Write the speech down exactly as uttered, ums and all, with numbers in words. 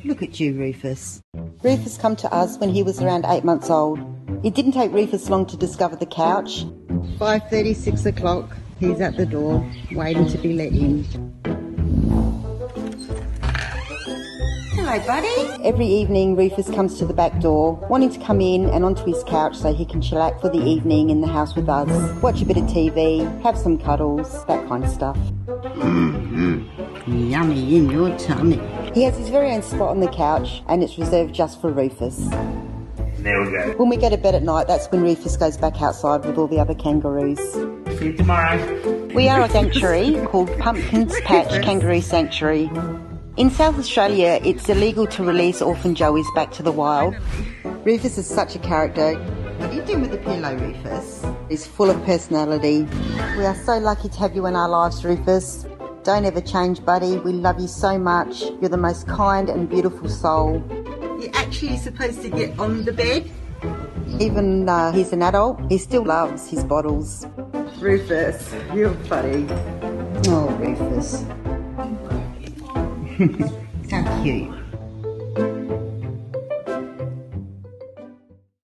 Look at you, Rufus. Rufus come to us when he was around eight months old. It didn't take Rufus long to discover the couch. five thirty, six o'clock, he's at the door, waiting to be let in. Hello, buddy. Every evening, Rufus comes to the back door, wanting to come in and onto his couch so he can chillax for the evening in the house with us, watch a bit of T V, have some cuddles, that kind of stuff. Mm-hmm. Yummy in your tummy. He has his very own spot on the couch, and it's reserved just for Rufus. There we go. When we go to bed at night, that's when Rufus goes back outside with all the other kangaroos. See you tomorrow. We are a sanctuary called Pumpkins Patch Kangaroo Sanctuary. In South Australia, it's illegal to release orphan joeys back to the wild. Rufus is such a character. What are you doing with the pillow, Rufus? He's full of personality. We are so lucky to have you in our lives, Rufus. Don't ever change, buddy. We love you so much. You're the most kind and beautiful soul. You're actually supposed to get on the bed. Even though he's an adult, he still loves his bottles. Rufus, you're funny. Oh, Rufus. How cute.